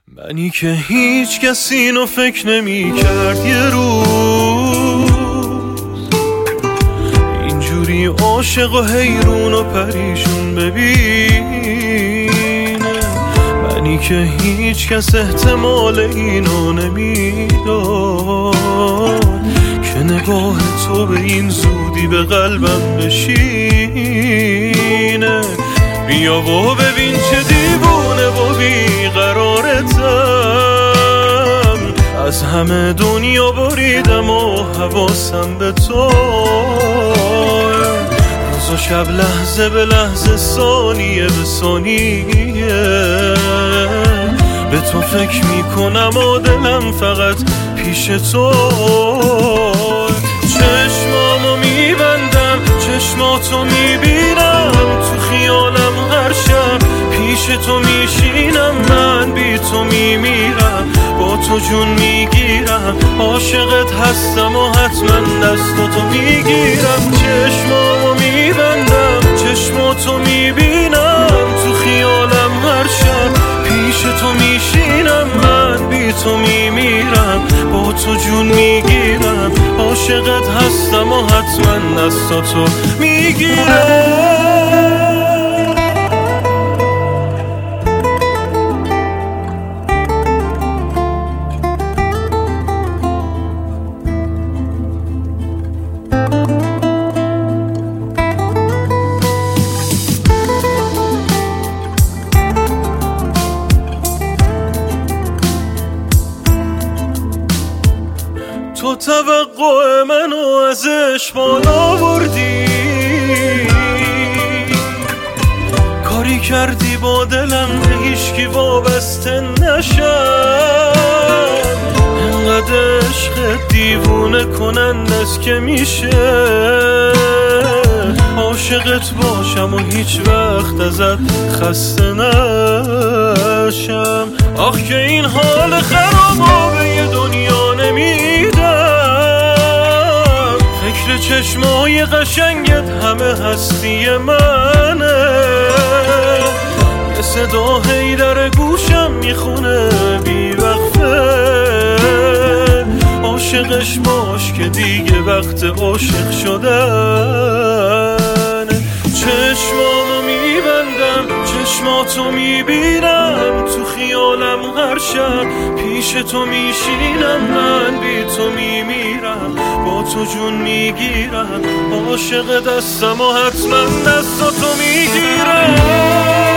منی که هیچ کس اینو فکر نمی کرد یه روز اینجوری عاشق و حیرون و پریشون ببینه. منی که هیچ کس احتمال اینو نمیداد که نگاه تو به این زودی به قلبم بشینه. بیا و ببین چه دیوونه و بیقرارتم، از همه دنیا بریدم و حواسم به تو. روز و شب لحظه به لحظه ثانیه به ثانیه به تو فکر میکنم و دلم فقط پیش تو. چشمامو میبندم چشماتو میبینم، تو خیالم هر شب پیش تو میشینم. من بی تو میمیرم، با تو جون میگیرم، عاشقت هستم و حتما دستاتو میگیرم. چشمامو میبندم چشماتو میبینم، تو خیالم هر شب پیش تو میشینم. من بی تو میمیرم، با تو جون میگیرم، عاشقت هستم و حتما دستاتو میگیرم. تو توقع منو ازش بالا بردی، کاری کردی با دلم به هیچکی وابسته نشم. انقدر عشق دیوونه کنند است که میشه عاشقت باشم و هیچ وقت ازت خسته نشم. آخ که این حال خرابا به یه دنیا نمیدم، فکر چشمای قشنگت همه هستی منه. یه صدا هی در گوشم میخونه بیوقفه، عاشقش باش که دیگه وقت عاشق شدن. چشمامو میبندم چشماتو میبینم، تو خیالم هر شب پیش تو میشینم. من بی تو میمیرم، با تو جون میگیرم، عاشق دستم و حتما دستاتو میگیرم.